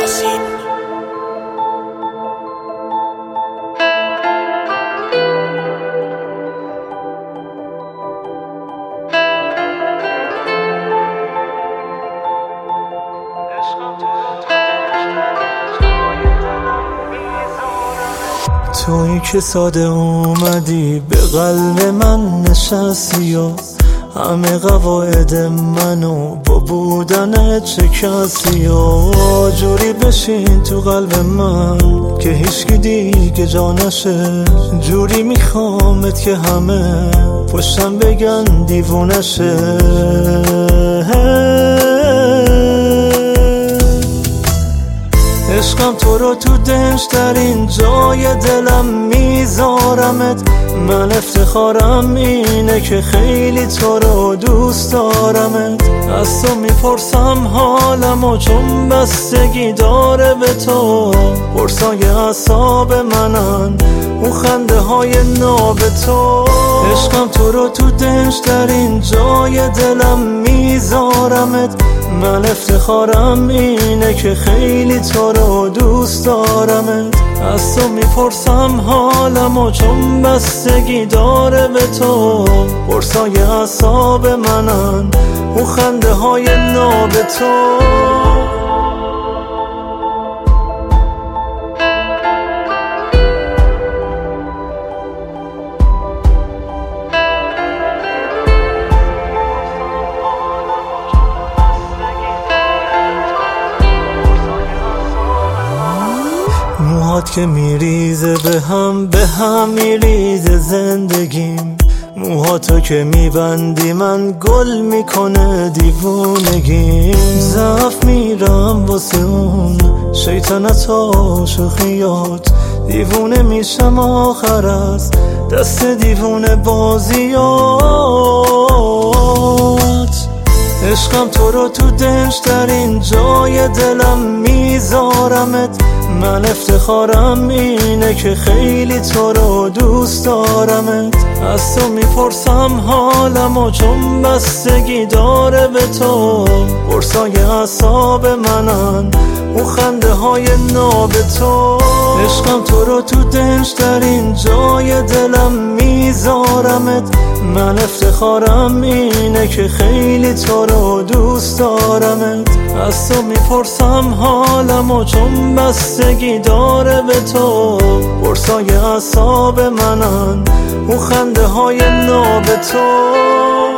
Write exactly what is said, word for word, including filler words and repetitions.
یاسین. تویی که ساده اومدی به قلب من نشستی و همه قواعد منو با بودنت شکستی و جوری بشین تو قلب من که هیچکی دیگه جانشه. جوری میخوامت که همه پشتم بگن دیوونشه. عشقم تو رو تو دنج‌ترین جای دلم میذارمت. من افتخارم اینه که خیلی تو رو دوست دارمت. از تو میپرسم حالمو چون بستگی داره به تو. پرسای اعصاب منن اون خنده های ناب تو. عشقم تو رو تو دنج‌ترین جای دلم میذارمت. من افتخارم اینه که خیلی تو رو دوست دارمت. از تو میپرسم حالمو چون بستگی داره به تو. پرسای اعصاب منن اون خنده های ناب تو. موهات که میریزه به هم به هم میریزه زندگیم. موهاتو که میبندی من گل میکنه دیوونگیم. ضعف میرم واسه اون شیطنت و شوخیات. دیوونه میشم آخر از دست دیوونه بازیات. عشقم تو رو تو دنج‌ترین جای دلم میذارمت. من افتخارم اینه که خیلی تو رو دوست دارمت. از تو میپرسم حالمو چون بستگی داره به تو. پرسای اعصاب منن اون خنده های ناب تو. عشقم تو رو تو دنج‌ترین جای دلم میذارمت. من افتخارم اینه که خیلی تو رو دوست دارمت. از تو میپرسم حالمو چون بستگی داره به تو. پرسای اعصاب منن اون خنده های ناب تو.